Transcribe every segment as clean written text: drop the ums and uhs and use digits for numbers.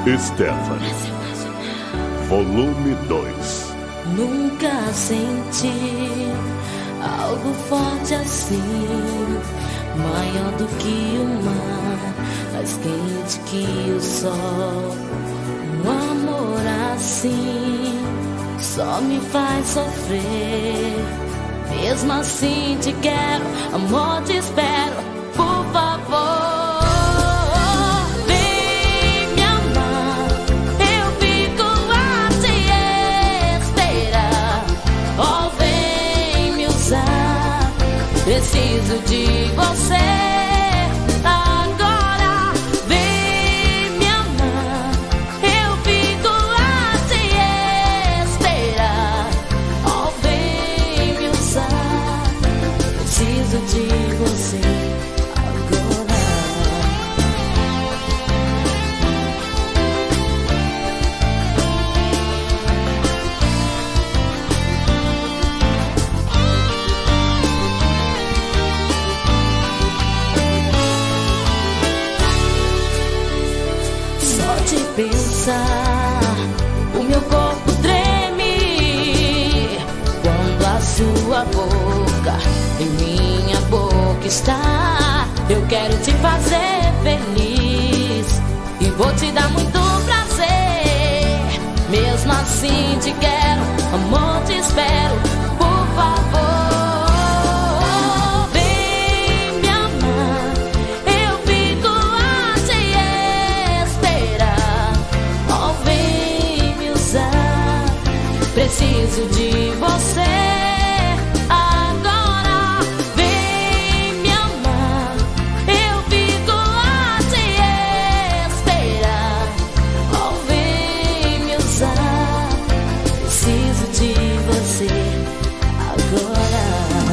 Stephanie, volume 2. Nunca senti algo forte assim, maior do que o mar, mais quente que o sol. Um amor assim só me faz sofrer. Mesmo assim te quero, amor, te espero, por favor. Preciso de você agora. Vem me amar, eu fico a te esperar. Oh, vem me usar. Preciso de você agora. De pensar, o meu corpo treme quando a sua boca em minha boca está. Eu quero te fazer feliz e vou te dar muito prazer. Mesmo assim te quero, amor, te espero, por favor. Preciso de você agora. Vem me amar, eu fico a te esperar. Oh, vem me usar. Preciso de você agora.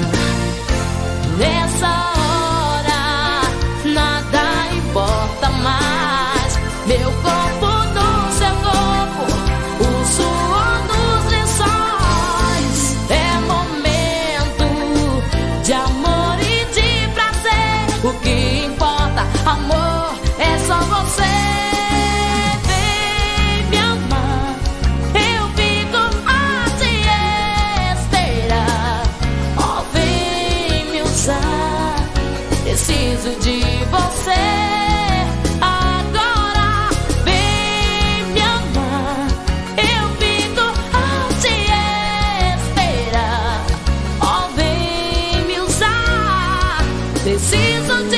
Nessa hora nada importa mais. Meu corpo no seu corpo, o suor de amor e de prazer. O que importa, amor, é só você. Vem me amar, eu fico a te esperar. Oh, vem me usar. Preciso de você agora. Vem me amar, eu fico a te esperar. Oh, preciso de